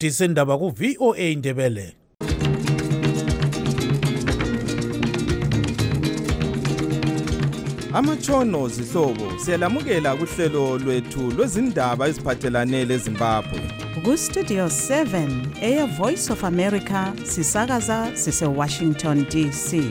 disindaba ku VOA Indebele. Amatshono zihlobo siyalamukela kuhlelo lwethu lwezindaba eziphathelane leZimbabwe. Ku Studio 7 Air Voice of America sisakaza sise Washington DC.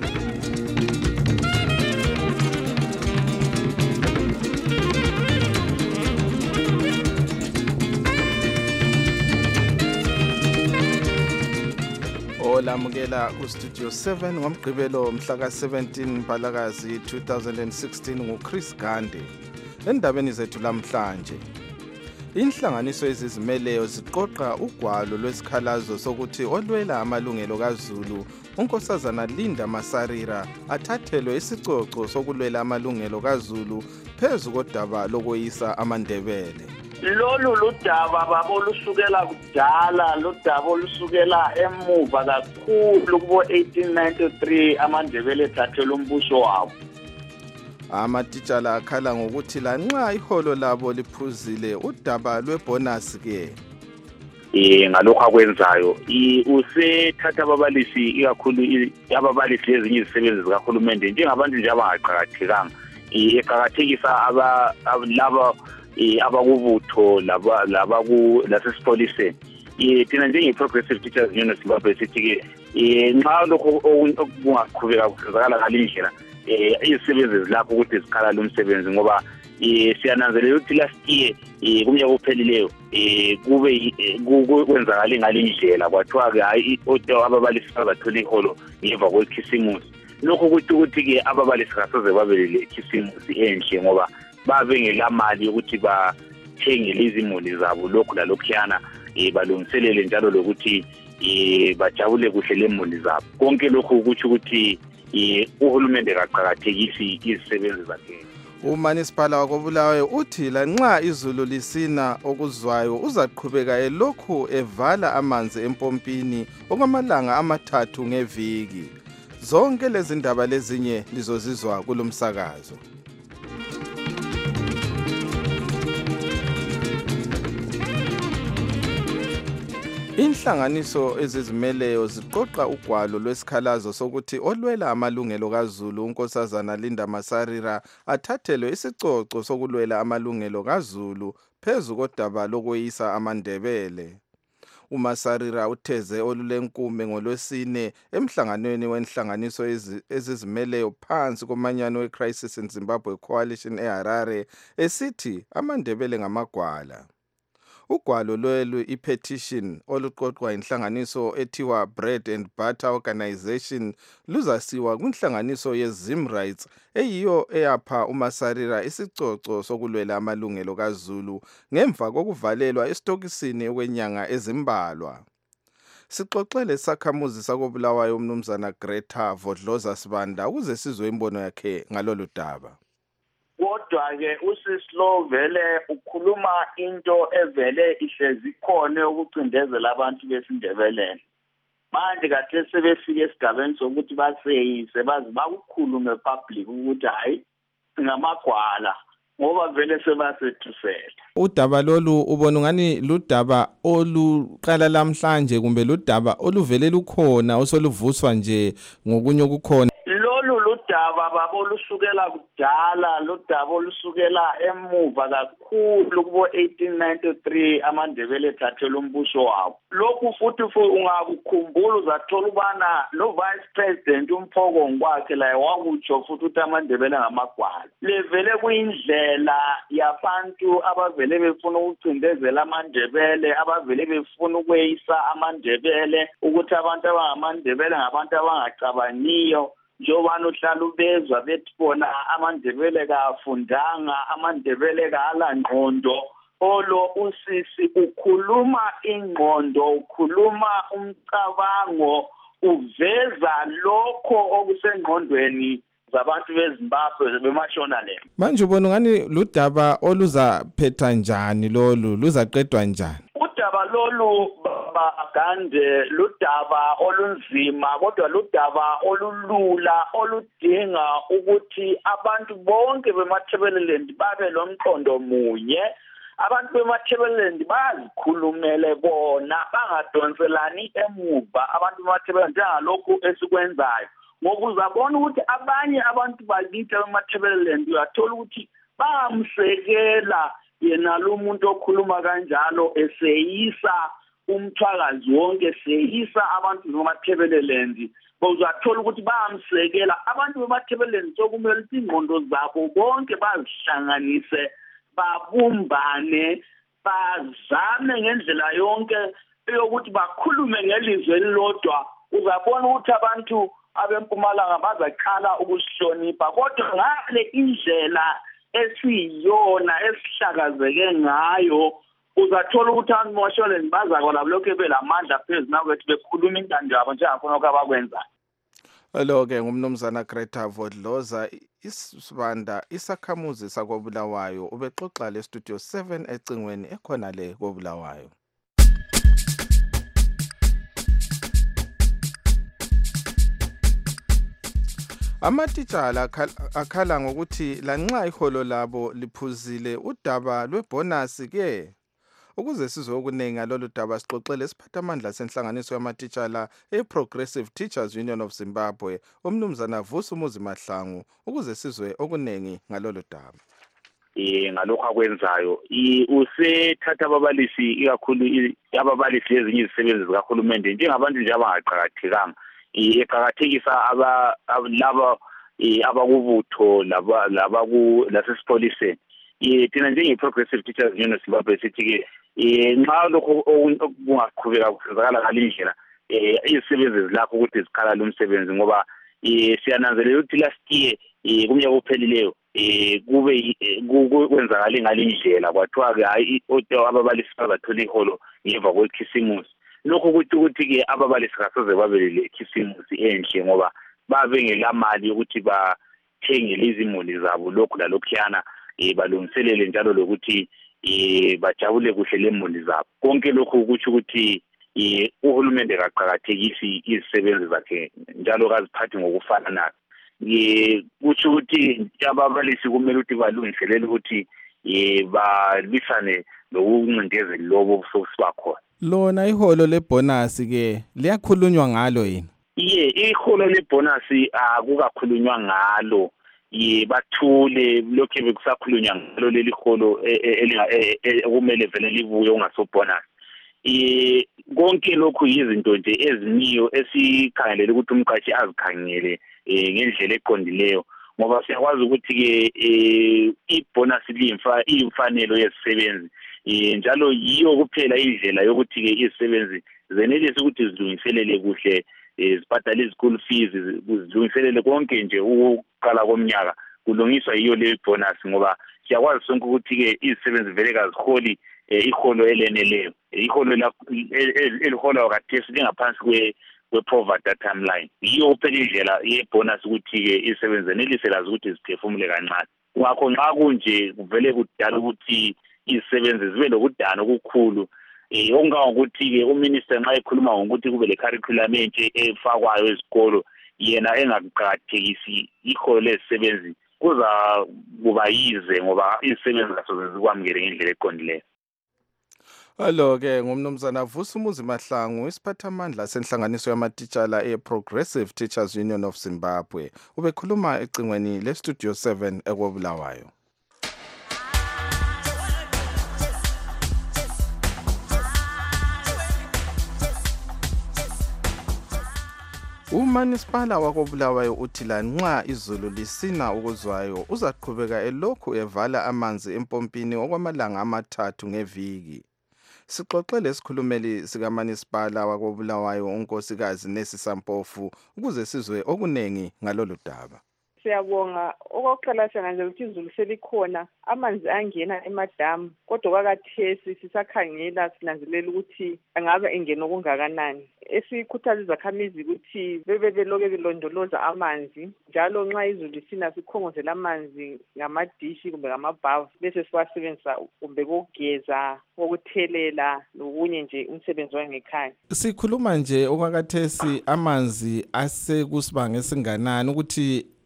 Olamukela ku Studio 7 ngomgqibelo mhla ka-17 Mphalakazi 2016 nguChris Gande. Endabeni zethu lamhlanje, inhlanganiso ezizimeleyo ziqoqa ugwalo lwesikhalazo sokuthi olwela amalungelo kaZulu unkosazana Linda Masarira athathelwe isicoco sokulwela amalungelo kaZulu phezu kodaba lokweyisa amaNdebele. Lolu ludaba babo lusukela kudala, ludaba olusukela emuva kakhulu kubo 1893 amaNdebele ethathelwe umbuso wabo. Amatitshala akhala ngokuthi lanxa iholo labo liphuzile udaba lwebonus ke. Ngalokho akwenzayo usethatha ababalisi ikakhulu ababalisi lezinye izisebenzi zikahulumende njengabantu nje abangaqhakathekanga eqhakathekisa laba abakubutho lasesipoliseni. Thina njenge-Progressive Teachers Union of Zimbabwe sithi ke nxa lokho okungaqhubeka kusizakala ngalindlela izisebenzi zilapho ukuthi zikhalala umsebenzi ngoba siyananzelela ukuthi last year kumnyaka ophelileyo kube kwenzakala ngalindlela kwathiwa-ke hayi ababalisi bazathola iholo ngemva kwekhisimusi. Lokho ukuthi ke ababalisi kasoze babe lekhisimusi enhle ngoba babe ngelamali ukuthi bathengele izimuli zabo lokhu lalokhuyana balungiselele njalo lokuthi bajabule kuhle lemuli zabo. Konke lokhu kuthi ukuthi uhulumende kaqhakathekisi izisebenzi zakhe. Umanisipala wakoBulawayo uthi lanxa izulu lisina okuzwayo uzaqhubeka elokhu evala amanzi empompini okwamalanga amathathu ngeviki. Zonke lezi ndaba lezinye lizozizwa kulomsakazo. Inhlanganiso ezizimeleyo ziqoqa ugwalo lwesikhalazo sokuthi olwela amalungelo kaZulu unkosazana Linda Masarira athathelwe isicoco sokulwela amalungelo kaZulu phezu kodaba lokweyisa amaNdebele. uMasarira utheze olulenkume ngolwesine emhlanganweni wenhlanganiso ezizimeleyo phansi komanyano weCrisis in Zimbabwe Coalition eHarare esithi amaNdebele ngamagwala. Ugwalo lwelu ipetition oluqoqwa inhlanganiso ethiwa Bread and Butter Organization luzasiwa kwinhlanganiso yeZimrights eyiyo eyapha uMasarira isicoco sokulwela amalungelo kaZulu ngemva kokuvalelwa estokisini okwenyanga ezimbalwa. Sixoxele sakhamuzi sakoBulawayo umnumzana Greta Vodloza Sibanda ukuze sizwe imbono yakhe ngalolu daba. Kodwa-ke usisilo vele ukhuluma into evele ihlezi khona ukucindezela abantu besindebeleni. Manje kade sebefike esigabeni sokuthi baseyise bazi bakukhulume public ukuthi hayi ngamagwala ngoba vele sebasethusela. Udaba lolu ubona ngani ludaba oluqala lamhlanje kumbe ludaba oluvele lukhona osoluvuswa nje ngokunye okukhona? Lolu ludaba babo lusukela kudala, ludaba olusukela emuva kakhulu kubo 1893 amaNdebele ethathelwe umbuso wabo. Lokhu futhi ungakukhumbula uzathola ubana no vice president umphoko ngokwakhe la wakutsho futhi ukuthi amaNdebele ngamagwala. Levele kuyindlela yabantu abavele befuna ukucindezela amaNdebele, abavele befuna ukweyisa amaNdebele ukuthi abantu abangamaNdebele ngabantu abangacabaniyo. Njobani uhlala ubezwa bethi bona amaNdebele kafundanga, amaNdebele kala ngqondo. Olo usisi ukhuluma ingqondo, ukhuluma umcabango, uveza lokho okusengqondweni zabantu beZimbabwe bemashona le. Manje ubona ngani ludaba oluzaphetha njani lolu, luzaqedwa njani? Udaba lolu Gande ludaba olunzima kodwa ludaba olulula oludinga ukuthi abantu bonke bemaThebeleland babe lomqondo munye abantu bemathebeleland bazikhulumele bona bangadonselani emuva abantu bemathebeleland njengalokhu esikwenzayo ngoba uzabona ukuthi abanye abantu bakithi bemathebeleland uyathola ukuthi bamsekela yena lo muntu okhuluma kanjalo eseyisa umthwakazi wonke eseyisa abantu bemathebeleland uzathola ukuthi bamsekela abantu bemathebeleland sokumele ukuthi ingqondo zabo bonke bazihlanganise babumbane bazame ngendlela yonke yokuthi bakhulume ngelizwe elilodwa uzabona ukuthi abantu abempumalanga bazaqala ukusihlonipha kodwa ngale indlela esiyona esihlakazeke ngayo uzathola ukuthi abantu bemathebeleland bazakona lokho belamandla phezulu nakwethu bekhuluma intando yabo njengakho abakwenza. Lo-ke ngumnumzana Greta Vodloza isibanda isakhamuzi sakobulawayo ubexoxa le studio 7 ecingweni ekhona le kobulawayo. Amatitshala akhala ngokuthi lanxa iholo labo liphuzile udaba lwebonus ke ukuze sizwe okunengi ngalolu daba sixoxele isiphathamandla senhlanganiso yamatitshala eProgressive Teachers Union of Zimbabwe umnumzana Vusumuzi Mahlangu ukuze sizwe okunengi ngalolu daba. Ngalokho akwenzayo usethatha ababalisi ikakhulu ababalisi lezinye izisebenzi zikahulumende njengabantu nje abangaqhakathekanga eqhakathekisa laba abakubutho lasesipoliseni thina njenge-Progressive Teachers Union of Zimbabwe sithi-ke nxa lokho kungaqhubeka kusizakala ngalindlela izisebenzi zilapho ukuthi zikhala lumsebenzi ngoba siyananzelela ukuthi last year kumnyaka ophelileyo kwenzakale ngalindlela kwathiwa-ke hayi ababalisi bazathola iholo ngemva kwekhisimusi lokho kuthi ukuthi-ke ababalisi kasoze babelele khisimusi enhle ngoba babe ngelamali yokuthi bathengele izimuli zabo lokhu lalokhuyana balungiselele njalo lokuthi bajabule kuhle lemuli zabo konke lokhu kuthi ukuthi uhulumende kaqhakathekisi izisebenzi zakhe njalo kaziphathi ngokufana nazo kuthi ukuthi ababalisi kumele ukuthi balungiselele ukuthi balwisane lokuncindezeli lobo sokusibakhona. Lona iholo lebonus ke liyakhulunywa ngalo yini? Iholo lebonus akukakhulunywa ngalo bathule lokho bekusakhulunywa ngalo leli holo kumele vele libuye ungasobonus. Konke lokhu izinto nje eziniyo esikhangelele ukuthi umqashi azikhangele ngendlela eqondileyo ngoba siyakwazi ukuthi ke ibonus iyimfanelo yezisebenzi njalo yiyo kuphela indlela yokuthi ke izisebenzi zenelise ukuthi zilungiselele kuhle zibhadale izikolo fees zilungiselele konke nje ukuqala komnyaka kulungiswa yiyo le bonus ngoba siyakwazi sonke ukuthi ke izisebenzi vele kaziholi iholo eleneleyo iholo eliholwa khathesi lingaphansi kwe-poverty timeline yiyo kuphela indlela ye-bonus ukuthi ke izisebenzi zenelise lazi ukuthi ziphefumule kancane ngakho nxa kunje kuvele kudala ukuthi izisebenzi zibe lokudana okukhulu okungangokuthi-ke uminister nxa ekhuluma ngokuthi kube le curriculum entshe efakwayo ezikolo yena engaqakathekisi iholo lezisebenzi kuza kuba yize ngoba izisebenzi kasoze zikwamukele ngendlela eqondileyo. Alo-ke ngumnumzana Vusumuzi Mahlangu isiphathamandla senhlanganiso yamatitshala e-Progressive Teachers Union of Zimbabwe ubekhuluma ecingweni le-Studio 7 ekobulawayo. Umanisipala wakobulawayo uthi lanxa izulu lisina ukuzwayo uzaqhubeka elokhu evala amanzi empompini okwamalanga amathathu ngeviki. Sixoxele isikhulumeli sikaManisipala wakobulawayo unkosikazi Nesi Sampofu ukuze sizwe okunengi ngalolu daba. Siyabonga okokuqala siyananzelela ukuthi izulu selikhona amanzi angena emadamu kodwa kwakathesi sisakhangela sinanzelela ukuthi angabe engena okungakanani esikhuthaza izakhamizi ukuthi bebeloke belondoloza amanzi njalo nxa izulu lisina sikhongozela amanzi ngamadishi kumbe ngamabhavu bese siwasebenzisa kumbe kokugeza kokuthelela lokunye nje umsebenzi wangekhaya. Sikhuluma nje okwakathesi amanzi asekusibanga esinganani ukuthi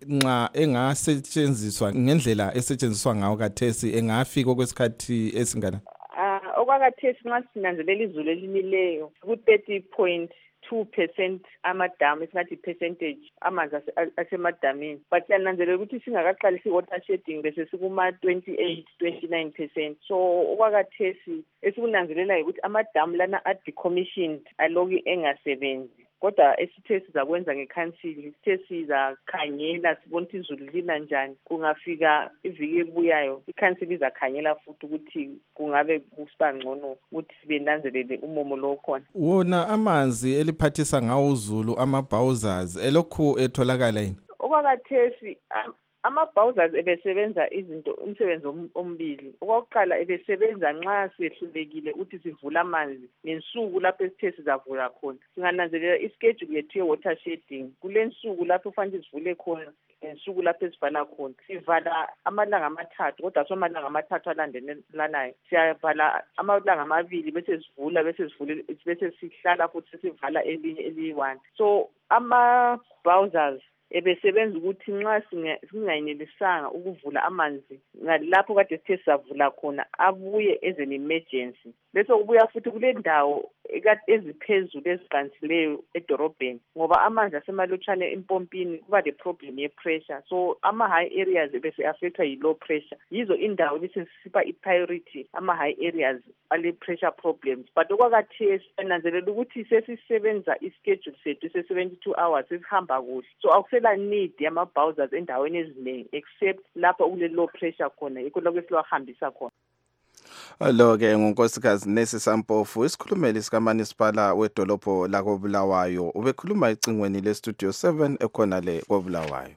nxa engasetshenziswa ngendlela esetshenziswa ngawo kathesi engafika kwesikhathi esingana? Okwakathesi nxa sinanzelela izulu elinileyo ku-30.2% amadamu, esingathi percentage amanzi asemadamini, but siyananzelela ukuthi singakaqalisi i-water shedding bese sikuma-28-29%. so okwakathesi esikunanzelelayo ukuthi amadamu lana a-decommissioned aloku engasebenzi, kodwa esithe sizakwenza ngekhansili sithe sizakhangela sibona ukuthi izulu lina njani. Kungafika iviki ebuyayo ikhansili izakhangela futhi ukuthi kungabe kusiba ngcono ukuthi benanzelele umomo lo khona. Wona amanzi eliphathisa ngawo uzulu ama-bowsers elokhu etholakala yini? Okwakathesi ama-bowsers ebesebenza umsebenzi ombili. Okokuqala ebesebenza nxa sehlulekile ukuthi sivula amanzi ngensuku lapho esithe sizavula khona. Singananzelela ischedule yethu ye-water shedding. Kule nsuku lapho kufanele sivule khona ngensuku lapho esivala khona. Sivala amalanga amathathu, kodwa amalanga amathathu alandelanayo. Siyavala amalanga amabili bese sivula bese sihlala futhi sivala elinye eliyi-1. So ama-bowsers ebesebenza ukuthi nxa singayenelisanga ukuvula amanzi ngalapho kade sithe sizavula khona abuye as an emergency. Bese kubuya futhi kule ndawo eziphezulu eziqansileyo edorobheni, ngoba amanzi asemalutshwane empompini kuba le problem ye-pressure. So ama-high areas bese affectwa yi-low pressure. Yizo indawo bese sisipha i-priority ama-high areas ale-pressure problems. But okwakathesi nanzelela ukuthi sesisebenza ischedule sethu se-72 hours sesihamba kuhle. So akusela need yama-bowsers endaweni eziningi except lapho kule-low pressure khona, yikho lokho esiwahambisa khona. Lo-ke ngunkosikazi Nesi Sampofu, isikhulumeli sikaManisipala wedolobho lakoBulawayo, ubekhuluma ecingweni leStudio 7 ekhona le koBulawayo.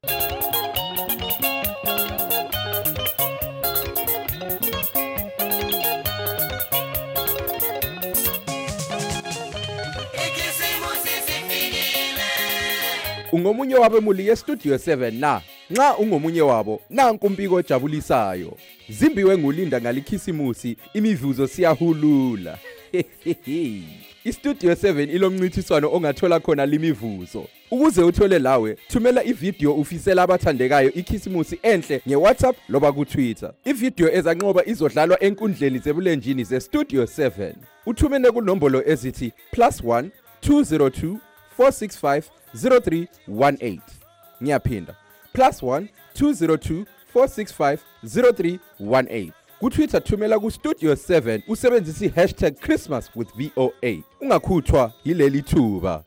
Ungomunye wabemuli yeStudio 7 na? Nxa ungomunye wabo, nanku umbiko ojabulisayo. Zimbiwe ngulinda ngalikhisimusi, imivuzo siyahulula. iStudio 7 ilomncintiswano ongathola khona limivuzo. Ukuze uthole lawe, thumela ivideo ufisela abathandekayo ikhisimusi enhle ngeWhatsApp loba kuTwitter. Ivideo ezanqoba izodlalwa enkundleni zebulenjini zeStudio 7. Uthumene kunombolo ezithi +1 202 465 0318. Ngiyaphinda. +1 202 465 0318. KuTwitter thumela kuStudio 7 usebenzisa #ChristmasWithVOA. Ungakhuthwa yileli thuba.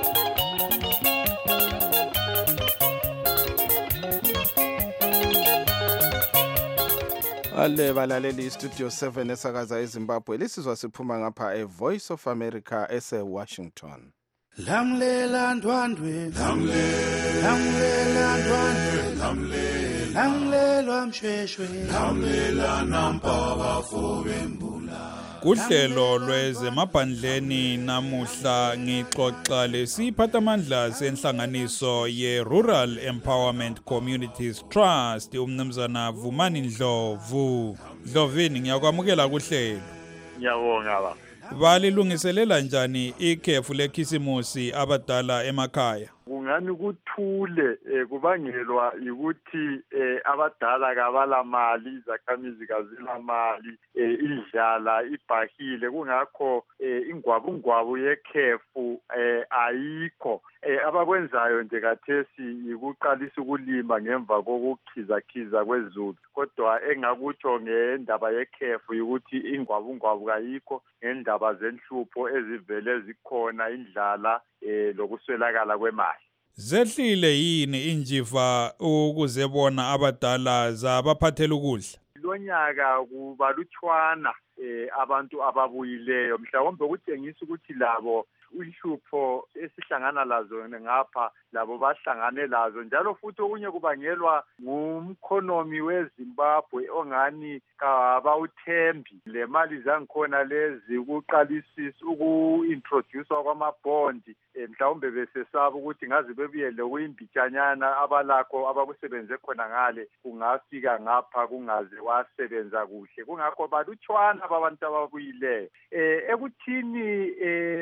Ale balaleli iStudio 7 esakaza eZimbabwe, lisizwa siphuma ngapha eVoice of America eseWashington. Lamlela ndwandwe, lamlela ndwandwe, lamlelwa msheshwe, lamlela nampa bafobembula. Kuhlelo lwezemaphandleni namuhla ngixoxa lesiphathamandla senhlanganiso ye-Rural Empowerment Communities Trust umnumzana Vumani Ndlovu. Ndlovini, ngiyakwamukela kuhlelo. Ngiyabonga baba. Balilungiselela njani ikhefu lekhisimusi abadala emakhaya? Kungani kuthule kubangelwa ukuthi abadala kabala mali, izakhamizi kazila mali, indlala ibhahile, kungakho ingwabungwabu yekhefu ayikho. Abakwenzayo nje kathesi yikuqalisa ukulima ngemva kokukhiza kwezulu, kodwa engakutsho ngendaba yekhefu ukuthi ingwabungwabu kayikho ngendaba zenhlupho ezivele zikhona, indlala lokuswelakala kwemali. Zehlile yini injiva ukuzebona abadala zabaphathela ukudla? Lonyaka kubalutshwana abantu ababuyileyo, mhlawumbe kutshengisa ukuthi labo inhlupho esihlangana lazo ngapha labo bahlangane lazo, njalo futhi okunye kubangelwa ngumkhonomi weZimbabwe ongani kabawuthembi. Le mali zangikhona lezi ukuqalisisa uku-introducewa kwamabhondi, mhlawumbe besesaba ukuthi ngaze bebuyele kuyimbitshanyana abalakho abakusebenze khona ngale kungafika ngapha kungaze wasebenza kuhle. Kungakho balutshwana laba abantu ababuyileyo ekuthini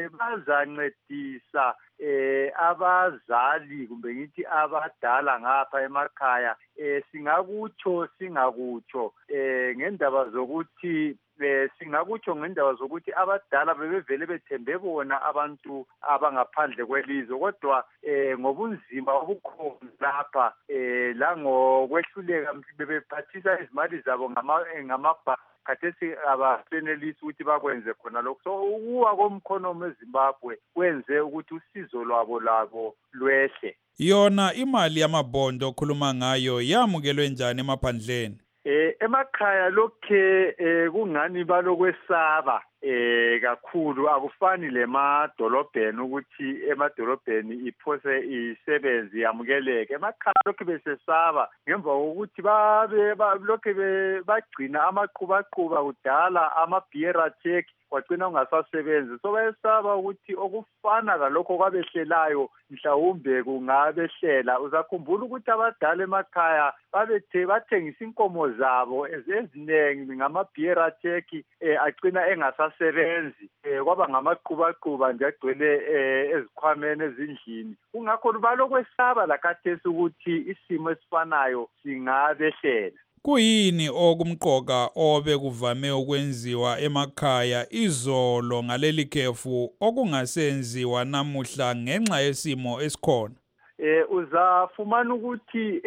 bazancedisa abazali kumbe ngithi abadala ngapha emakhaya singakutsho singakutsho ngendaba zokuthi singakutsho ngendaba zokuthi abadala bebevele bethembe bona abantu abangaphandle kwelizwe kodwa ngobunzima obukhona lapha langokwehluleka bebephathisa izimali zabo ngamabhanki khathesi abasenelisi ukuthi bakwenze khona lokho. So ukuwa komkhonomi eZimbabwe kwenze ukuthi usizo lwabo lwehle. Yona imali yamabhondo okhuluma ngayo yamukelwe njani emaphandleni? Emakhaya lokhe kungani balokwesaba kakhulu akufani lemadolobheni ukuthi emadolobheni iphose isebenzi yamukeleke. Emakhaya lokhe besesaba ngemva kokuthi lokhe bagcina amaqhubaqhuba kudala ama-bearer check kwagcina ungasasebenzi. So bayesaba ukuthi okufana kalokho kwabehlelayo mhlawumbe kungabehlela. Uzakhumbula ukuthi abadala emakhaya bathengisa inkomo zabo eziningi ngama-bearer check agcina engasasebenzi kwaba ngamaqhubaqhuba nje agcwele ezikhwameni ezindlini. Kungakho balokwesaba lakhathesi ukuthi isimo esifanayo singabehlela. Kuyini okumqoka obekuvame ukwenziwa emakhaya izolo ngaleli khefu okungasenziwa namuhla ngenxa yesimo esikhona? Uzafumana ukuthi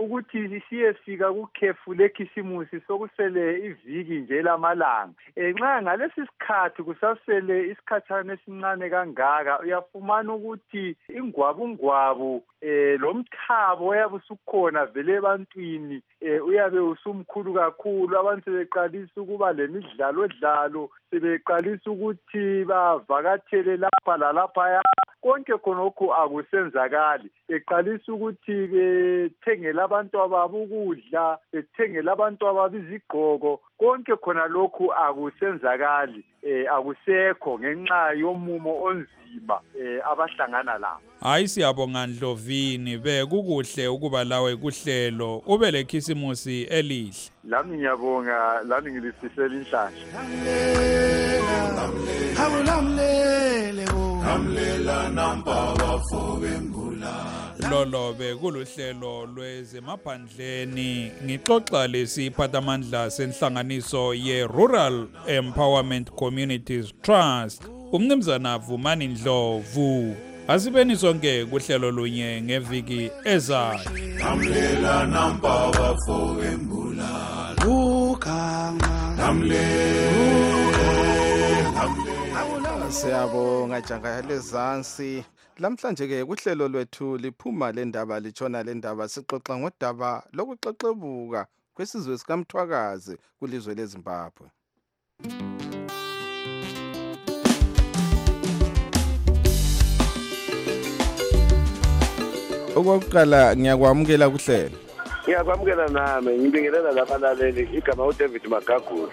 siyefika kukhefu lekhisimusi sokusele iviki nje lamalanga. Nxa ngalesi sikhathi kusasele isikhathana esincane kangaka uyafumana ukuthi ingwabungwabu lomthabo oyabe usukhona vele ebantwini uyabe usumkhulu kakhulu. Abantu sebeqalisa ukuba lemidlalo sebeqalisa ukuthi bavakathele lapha lalaphaya. Konke khonokho akusenzakali. Beqalisa ukuthi bethengele abantu ababo ukudla, bethengele abantu ababo izigqoko. Konke khona lokhu akusenzakali, akusekho ngenxa yomumo onzima abahlangana lawo. Hayi siyabonga Ndlovini, bekukuhle ukuba lawe kuhlelo ube lekhisimusi elihle. Lami ngiyabonga, lami ngilisisela inhlanhla. Namlela nampa bafove mbula. Lolo bekuluhlelo lwezemaphandleni ngixoxa lesiphathamandla senhlanganiso ye-Rural Empowerment Communities Trust umnumzana Vumani Ndlovu. Asibeni sonke kuhlelo lunye ngeviki ezayo. Namlela nampa bafove mbula. Siyabonga janga lezansi. Lamhlanje ke kuhlelo lwethu liphuma lendaba litshona lendaba sixoxa ngodaba lokuxexebuka kwesizwe sikaMthwakazi kulizwe leZimbabwe. Okokuqala ngiyakwamukela kuhlelo. Ngiyakwamukela nami ngibingelela labalaleli igama uDavid Magagula.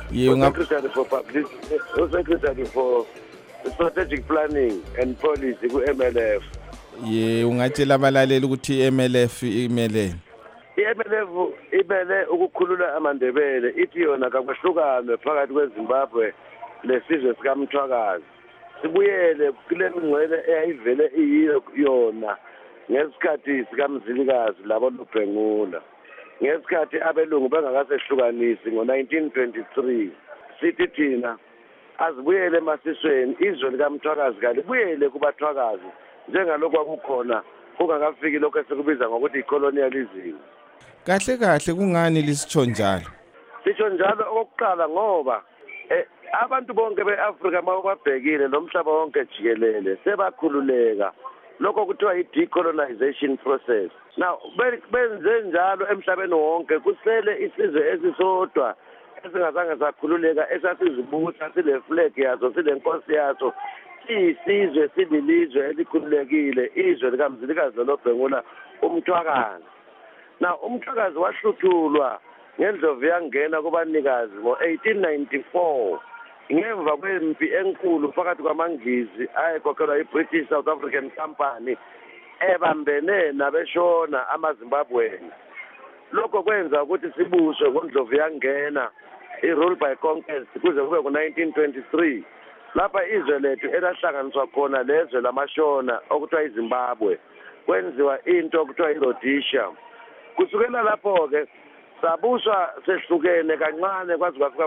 Secretary for Strategic Planning and Policy ku-MLF. Ungatshela abalaleli ukuthi i-MLF imeleni? I-MLF imele ukukhulula amandebele ithi yona kakwahlukane phakathi kweZimbabwe lesizwe sikaMthwakazi. Sibuyele kule mingcwele eyayivele iyiyona ngesikhathi sikaMzilikazi labo Lubhengula. Ngesikhathi abelungu bengakasehlukanisi ngo-1923 sithi thina azibuyele emasisweni izwe likaMthwakazi kalibuyele kubathwakazi njengalokho kwakukhona kungakafiki lokho esikubiza ngokuthi i-colonialism. Kahle kungani lisitsho njalo? Sitsho njalo okokuqala ngoba abantu bonke beAfrika mawubabhekile nomhlaba wonke jikelele sebakhululeka. Lokho kuthiwa i-decolonization process. Now benze njalo emhlabeni wonke kusele isizwe esisodwa esingazange sakhululeka esasizibusa sile flag yazo sile nkosi yazo siyisizwe sililizwe elikhululekile izwe likaMzilikazi loBhengula uMthwakazi. Now uMthwakazi wahluthulwa ngendlovu yangena kubanikazi ngo-1894 ngemva kwempi enkulu phakathi kwamaNgisi ayekhokhelwa i-British South African Company ebambene nabeshona amaZimbabweni. Lokho kwenza ukuthi sibuswe ngoNdlovu yangena i-rule by conquest kuze kube ku-1923 lapha izwe lethu elahlanganiswa khona lezwe lamashona okuthiwa iZimbabwe kwenziwa into okuthiwa iRhodesia. Kusukela lapho-ke sabuswa sehlukene kancane kwaze kwafika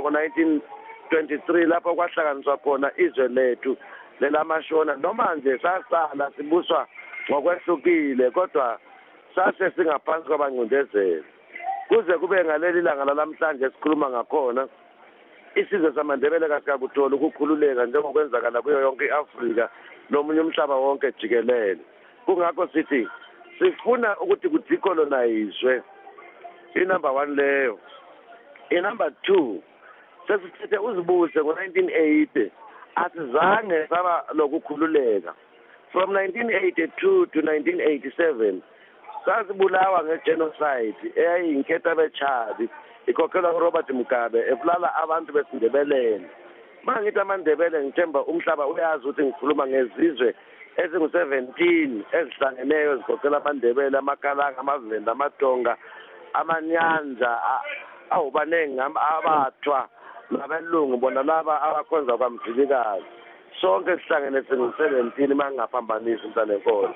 ngo-1923 lapho kwahlanganiswa khona izwe lethu lelamashona. Noma nje sasala sibuswa ngokwehlukile kodwa sase singaphansi kwabangcindezeli. Kuze kube ngaleli langa lalamhlanje sikhuluma ngakhona isizwe samaNdebele kasikakuthola ukukhululeka njengokwenzakala kuyo yonke iAfrika nomunye umhlaba wonke jikelele. Kungakho sithi sifuna ukuthi kudecolonizwe inumber 1 leyo. Inumber 2 sesithethe uzibuse ngo-1980 asizange saba lokukhululeka. From 1982 to 1987 sasibulawa ngegenocide eyayiyinketha bechabi ikhokhelwa uRobert Mugabe ebulala abantu besindebeleni. Mangithi amaNdebele ngithemba umhlaba uyazi ukuthi ngikhuluma ngezizwe ezingu-17 ezihlangeneyo ezikhokhela amaNdebele, amaKalanga, amaVenda, amaTonga, amanyanja awubaningi abathwa nabelungu bona laba abakhonza kwamvilikazi. Sonke sihlangene singu-17 mangingaphambanisi umntalenkolo.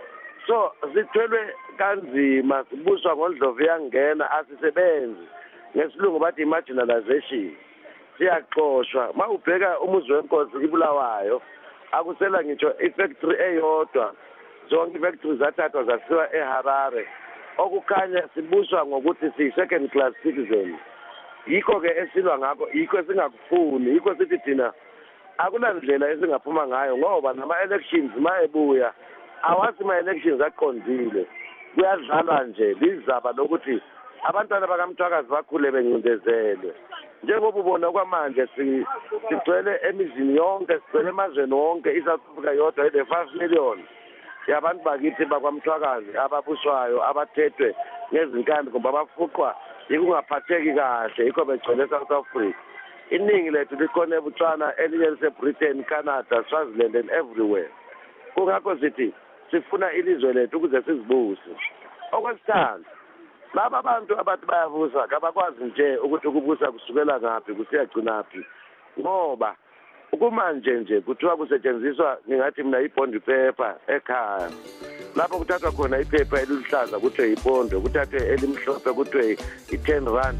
So sithwelwe kanzima sibuswa ngoNdlovu yangena asisebenzi ngesilungu bathi marginalization. Siyaxoshwa mawubheka umuzi wenkosi ibulawayo akusela ngitsho ifactory eyodwa zonke ifactories zathathwa zasiwa eHarare okukhanya sibuswa ngokuthi siyi-second class citizen. Yikho-ke esilwa ngakho, yikho esingakufuni, yikho sithi thina akunandlela esingaphuma ngayo ngoba nama-elections mayebuya awasi ma-elections aqondile. Kuyadlalwa nje lizaba lokuthi abantwana bakaMthwakazi bakhule bencindezelwe. Njengoba ubona kwamanje sigcwele emizini yonke, sigcwele emazweni wonke, iSouth Africa yodwa ile 5 million yabantu bakithi bakwaMthwakazi ababuswayo abathethwe ngezinkani kumbe abafuqwa yikungaphatheki kahle yikho begcwele eSouth Africa. Iningi lethu likhona eBotswana, elinye liseBritain, Canada, Swaziland and everywhere. Kungakho sithi sifuna ilizwe lethu ukuze sizibuse. Okwesithathu laba bantu abathi bayabusa kabakwazi nje ukuthi ukubusa kusukela ngaphi kusiyagcinaphi ngoba ukumanje nje kuthiwa kusetshenziswa ngingathi mina ibond paper ekhaya lapho kuthathwa khona iphepha eliluhlaza kuthiwe ipondo, kuthathwe elimhlophe kuthiwe i10 rand.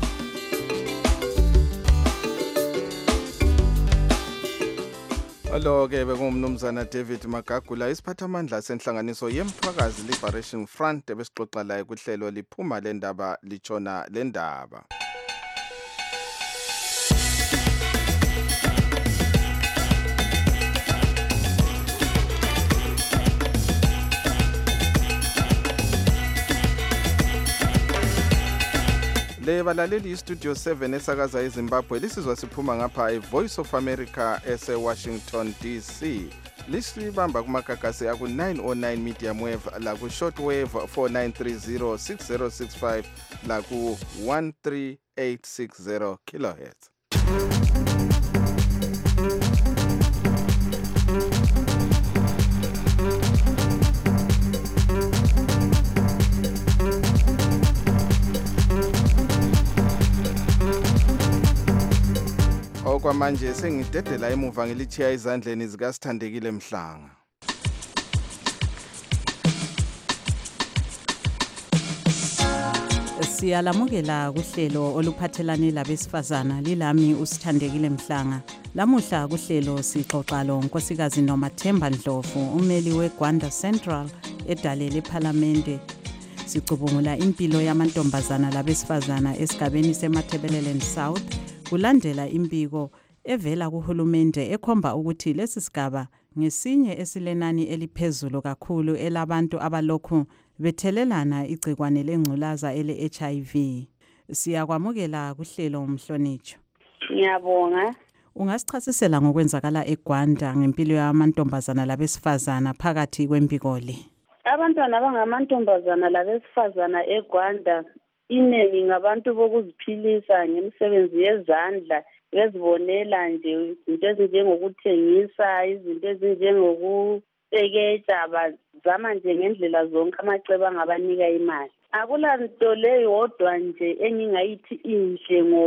Alo-ke bekungumnumzana David Magagula isiphathamandla senhlanganiso yeMthwakazi Liberation Front ebesixoxa laye kuhlelo liphuma lendaba litshona lendaba. Le balaleli iStudio 7 esakaza eZimbabwe lisizwa siphuma ngapha eVoice of America eseWashington DC. Lisibamba kumakakasi aku 909 medium wave la ku shortwave 4930 6065 la ku 13860 kilohertz. Okwamanje sengidedela emuva ngilithiya izandleni zikaSithandekile Mhlanga. Siyalamukela kuhlelo oluphathelane labesifazana lilami uSithandekile Mhlanga. Lamuhla kuhlelo sixoxa lo Nkosikazi Nomathemba Ndlovu, umeli weGwanda Central edalele eParliamente. Sicubungula impilo yamantombazana labesifazana esigabeni seMatabeleland South. Kulandela imbiko evela kuhulumende ekhomba ukuthi lesi sigaba ngesinye esilenani eliphezulu kakhulu elabantu abalokhu bethelelana igcikwane lengculaza ele-HIV. Siyakwamukela kuhlelo umhlonitsho. Ngiyabonga. Ungasichasisela ngokwenzakala eGwanda ngempilo yamantombazana labesifazana phakathi kwembiko le? Abantwana abangamantombazana labesifazana eGwanda iningi ngabantu bokuziphilisa ngemisebenzi yezandla bezibonela nje izinto ezinjengokuthengisa, izinto ezinjengokuteketsha, bazama nje ngendlela zonke amacebo angabanika imali. Akulanto leyodwa nje engingayithi inhle ngoba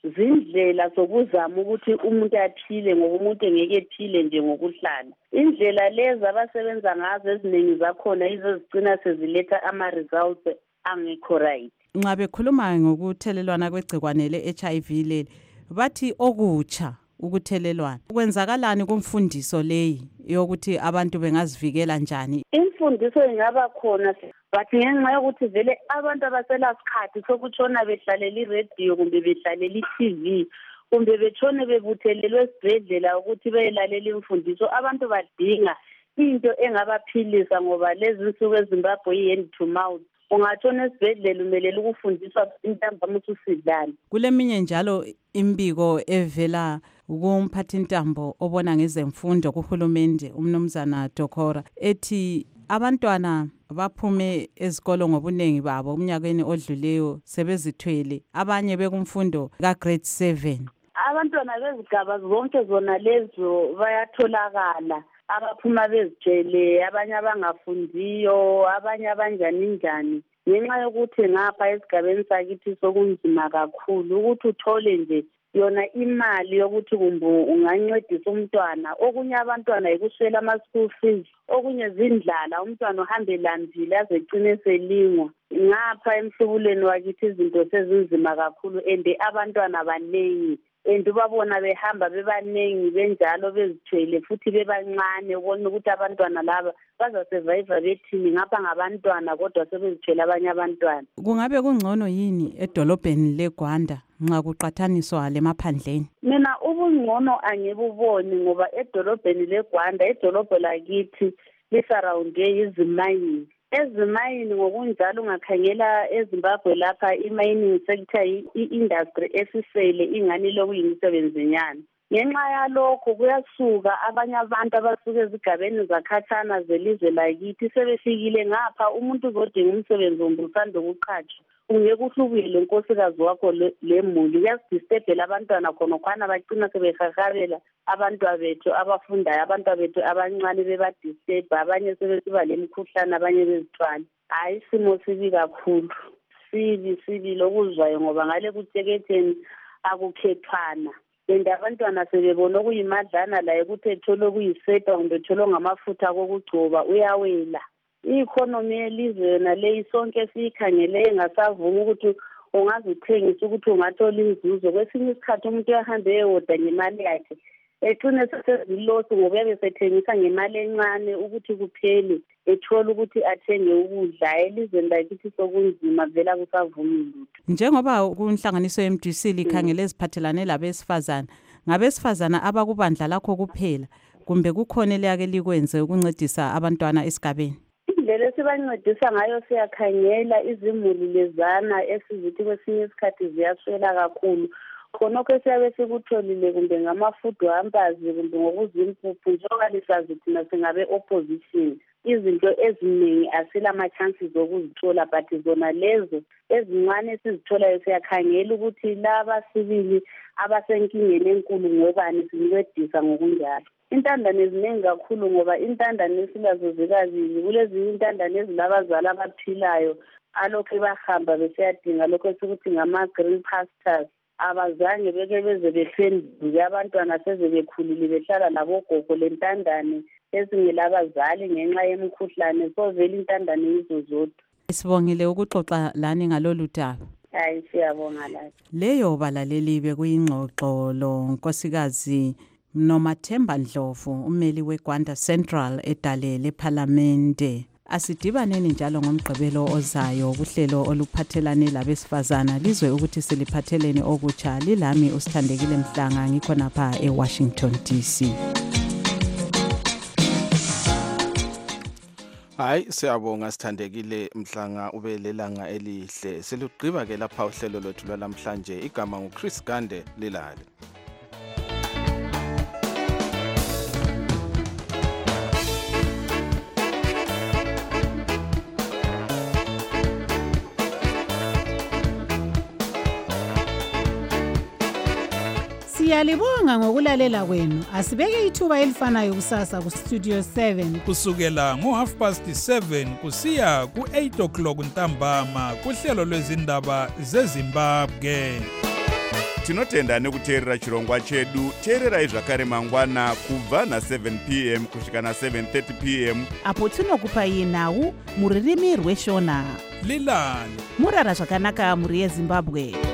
zindlela zokuzama ukuthi umuntu aphile ngoba umuntu engeke ephile nje ngokuhlala. Indlela lezi abasebenza ngazo eziningi zakhona izo zigcina seziletha ama-results angekho right. Nxa bekhuluma ngokuthelelwana kwegcikwane le-HIV leli bathi okutsha ukuthelelwana kwenzakalani kumfundiso leyi yokuthi abantu bengazivikela njani? Imfundiso ingaba khona bathi ngenxa yokuthi vele abantu abaselasikhathi sokutshona behlalela iradio kumbe behlalela i-TV kumbe betshone bebuthelelwe esibhedlela ukuthi beyelalela imfundiso, abantu badinga into engabaphilisa ngoba lezi nsuku eZimbabwe yi-hand to mouth. Ungatshona esibhedlela umelele ukufundiswa intambama ususidlala. Kuleminye njalo imbiko evela kumphathintambo obona ngezemfundo kuhulumende umnumzana Dokora ethi abantwana baphume ezikolo ngobunengi babo umnyakeni odluleyo sebezithwele, abanye bekumfundo ka-grade 7. Abantwana bezigaba zonke zona lezo bayatholakala, abaphuma bezitshele, abanye abangafundiyo, abanye abanjani. Ngenxa yokuthi ngapha esigabeni sakithi sokunzima kakhulu ukuthi uthole nje yona imali yokuthi kumbe ungancedisa umntwana. Okunye abantwana yikuswela ama-school fees, okunye zindlala, umntwana uhambe lambile aze egcine selingwa. Ngapha emhlubulweni wakithi izinto sezinzima kakhulu and abantwana banengi. And ubabona behamba bebanengi benjalo bezithwele futhi bebancane, ubona ukuthi abantwana laba bazasurvive bethini ngapha ngabantwana kodwa sebezithwele abanye abantwana. Kungabe kungcono yini edolobheni leGwanda nxa kuqathaniswa lemaphandleni? Mina ubungcono angibuboni ngoba edolobheni leGwanda, edolobho lakithi lisurroundwe yizimayini. Ezimayini ngokunjalo ungakhangela eZimbabwe lapha i-mining sector i-industry esisele ingani lokuyimisebenzinyana. Ngenxa yalokho kuyasuka abanye abantu abasuka ezigabeni zakhatshana zelizwe lakithi sebefikile ngapha, umuntu uzodinga umsebenzi kumbe usanda ukuqhatshwa. Ungeke uhlubuyele unkosikazi wakho lemuli, kuyasidisturbela abantwana khonokwana bagcina sebehahabela abantwana bethu abafundayo, abantwana bethu abancane bebadisturb, abanye sebesiba lemikhuhlane, abanye bezithwala. Hayi, isimo sibi kakhulu, sibi lokuzwayo ngoba ngale kuteketheni akukhethwana. And abantwana sebebona okuyimadlana la ukuthi ethole okuyisepa kumbe ethole ngamafutha kokugcoba uyawela. I-economy yelizwe yona leyi sonke siyikhangele engasavumi ukuthi ungazithengisa ukuthi ungathola inzuzo. Kwesinye isikhathi umuntu uyahambe eyoda ngemali yakhe ecine sesezilosi ngoba uyabe sethengisa ngemali encane ukuthi kuphele ethola ukuthi athenge ukudla. Elizweni lakithi sokunzima vela kusavumi lutho. Njengoba kunhlanganiso ye-MDC likhangele eziphathelane labesifazana, ngabesifazana abakubandla lakho kuphela kumbe kukhona eliyake likwenze ukuncedisa abantwana esigabeni? Indlela esibancedisa ngayo siyakhangela izimuli lezana esizithi kwesinye isikhathi ziyaswela kakhulu. Khonokho siyabe sikutholile kumbe ngama-food hampers kumbe ngokuzimpuphu njengoba lisazi thina singabe opposition. Izinto eziningi asilama-chances okuzithola but zona lezo ezincane esizitholayo siyakhangela ukuthi laba sibili abasenkingeni enkulu ngobani sincedisa ngokunjalo. Intandane eziningi kakhulu ngoba intandane esilazo zikabili, kulezinye intandane ezilabazali abaphilayo alokhu bahamba besiyadinga lokho esikuthi ngama-green pastures. Abazange beke beze bephenduke, abantwana seze bekhulile behlala labogogo lentandane ezingelabazali ngenxa yemikhuhlane. So vele intandane yizo zodwa. Sibongile ukuxoxa lani ngalolu daba. Hayi, siyabonga lapho. Leyo balaleli bekuyingxoxo lo nkosikazi Nomathemba Ndlovu, ummeli weGwanda Central edale lePhalamende. Asidibaneni njalo ngomgqibelo ozayo kuhlelo oluphathelane labesifazana lizwe ukuthi siliphathelene okutsha. Lilami uSithandekile Mhlanga ngikho napha eWashington DC. Hayi, siyabonga Sithandekile Mhlanga, ube lelanga elihle. Selugqiba ke lapha uhlelo lwethu lwalamhlanje. Igama nguChris Gande Lilale. Siyalibonga ngokulalela kwenu. Asibeke ithuba elifanayo kusasa ku Studio 7 kusukela ngo7:30 kusiya ku8 o'clock ntambama kuhlelo lwezindaba zeZimbabwe. tinotenda nekuteerera chirongwa chedu. teererai zvakare mangwana kubva na7 p.m. kusvika na7:30 p.m. apo tinokupai nhau muririmi rweshona. lilani murara zvakanaka muri yezimbabwe.